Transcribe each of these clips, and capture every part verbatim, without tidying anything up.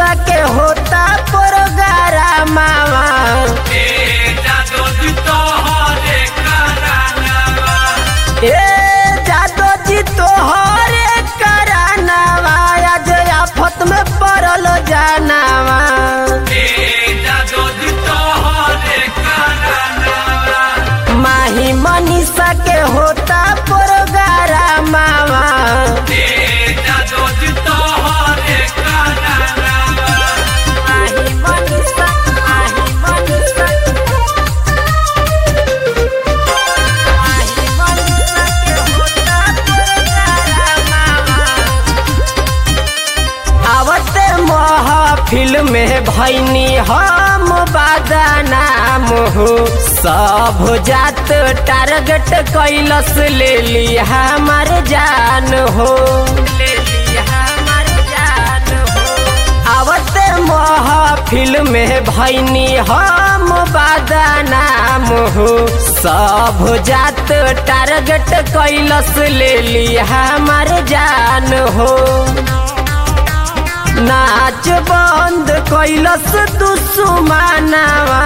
मनीषा के होता प्रोग्राम ए जादो जी तोहरे करानावा आज आफत में पड़ल जानावा माही मनीषा के होता प्रोग्राम फिल्म में भैनी हम बदनाम हो सब जात टारगेट कैलस ले ली हमार जान हो ले ली हमार जान हो आवते मोह फिल्म में भैनी हम बदनाम हो सब जात टारगेट कैलस ले ली हमार जान हो नाच बंद कैलस दुश्मनवा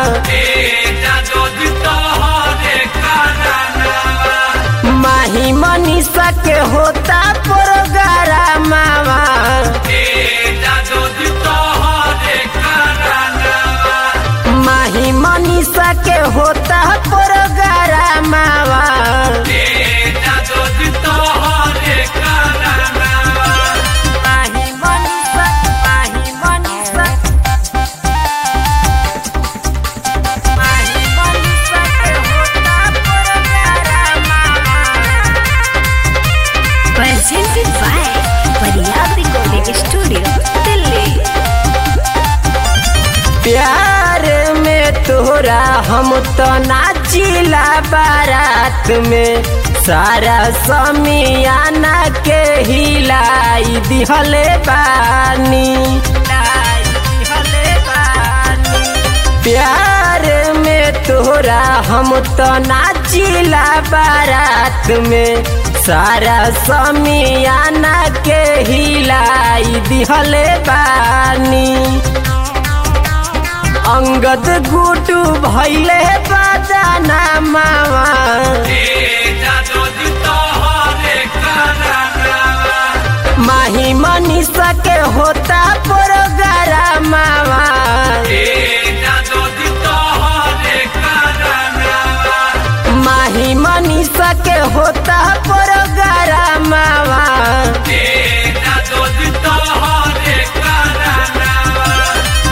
माही मनीषा के होता प्रोग्राम माही मनीषा के होता programme presented by Pariyab Recording Studio, Delhi। प्यार में तोरा हम तो नाचिला बारात में सारा समियाना के हिलाई दिहले बानी प्यार में तोरा हम तो नाचिला बारात में सारा समियाना के हिलाई दिहले बानी अंगद गुटू भैले बजाना मावा माही मनीषा के होता